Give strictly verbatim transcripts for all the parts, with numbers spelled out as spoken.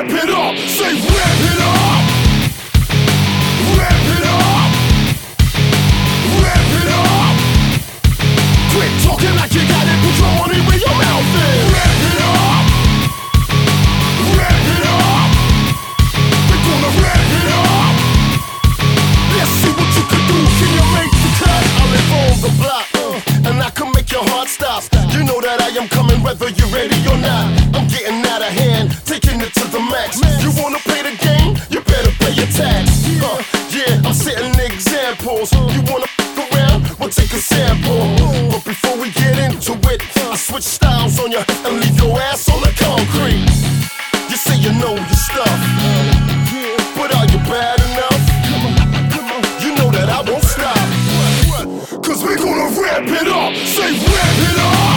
ramp it up. Say ramp it up. Ramp it up. Ramp it up. Quit talking like you got it, put your money where your mouth is. Ramp it up. Ramp it up. We're gonna ramp it up. Let's see what you can do. Can you make the cut? I live on the block, uh, and I can make your heart stop. You know that I am coming whether you're ready or not. I'm getting out of hand, taking it to the max. You wanna play the game? You better pay your tax. Uh, yeah, I'm setting examples. You wanna f around? Well, take a sample. But before we get into it, I switch styles on you and leave your ass on the concrete. You say you know your stuff, but are you bad enough? You know that I won't stop, cause we gonna ramp it up. Say ramp it up.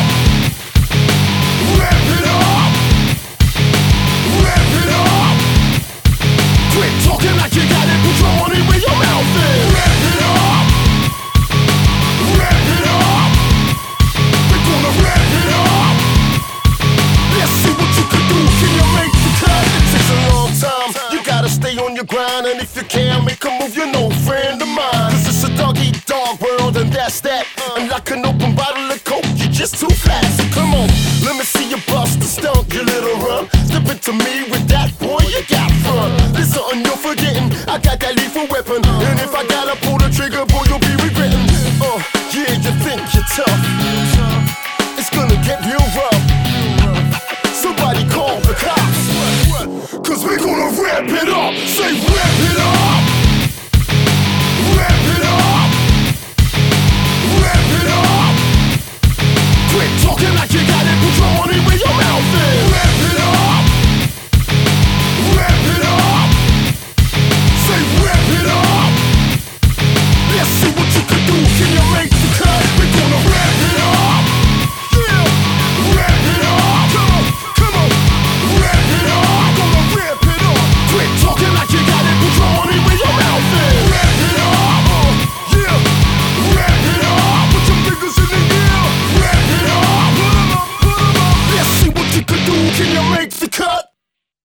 Ramp it up. Ramp it up. Quit talking like you got it, put your money where your mouth is. Ramp it up. Ramp it up. We're gonna ramp it up. Let's see what you can do. Can you make the cut? It takes a long time. You gotta stay on your grind, and if you can't make a move, you're no friend of mine. Cause it's a dog-eat-dog world, and that's that. And like an open bottle of coke, you're just too fast. So come on, let me see you bust the stump, you little run. Step into me with that, boy, you got fun. There's something you're forgetting. I got that lethal weapon.